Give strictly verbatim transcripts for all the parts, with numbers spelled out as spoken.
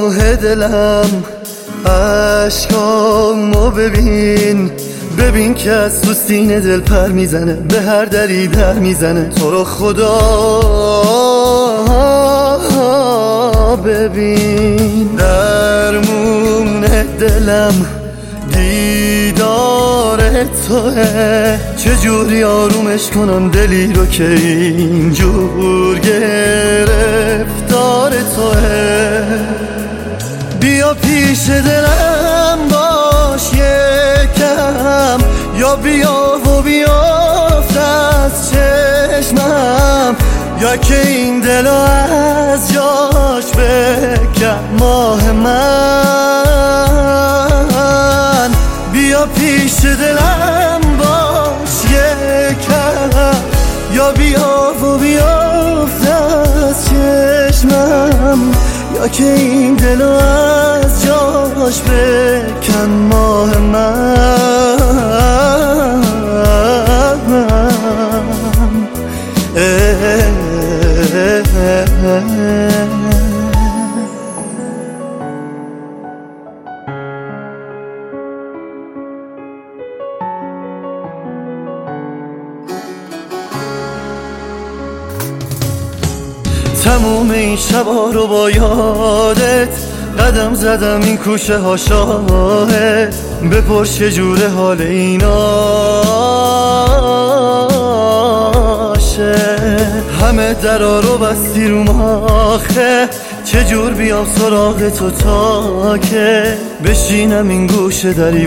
آه دلم عشقامو ببین، ببین که از تو سینه دل پر میزنه، به هر دری در میزنه. تو رو خدا ببین، درمون دلم دیدار توه، چجوری آرومش کنم دلی رو که اینجور گرفتار توه. بیا پیش دلم باش یکم، یا بیا و بیافت از چشمم، یا که این دل از جاش بکن ماه من. بیا پیش دلم باش یکم، یا بیا و بیافت از چشمم، یا که این دل از جاش بکن ماه من. تموم این شبا رو با یادت قدم زدم، این کوچه ها شاهد. بپرس چجوره حال ایناشه، همه درا رو بستی رو آخه. چجور بیام سراغ تو تا که بشینم این گوشه دری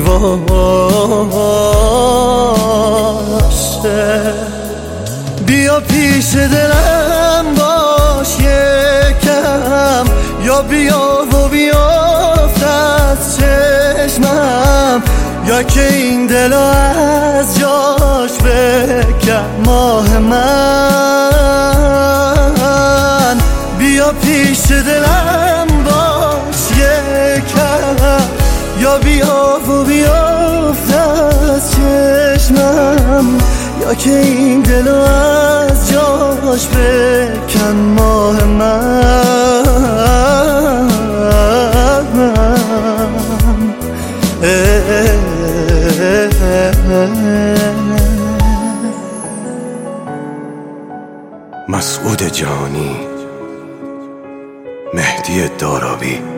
واشه. بیا پیش دلم باش یکم، یا بیا و بیافت از چشمم، یا که این دل از جاش بکن ماه من. بیا پیش دلم باش یکم، یا بیا و بیافت از چشمم، یا که این دل از جاش بکن ماه من. مسعود جهانی، مهدی دارابی.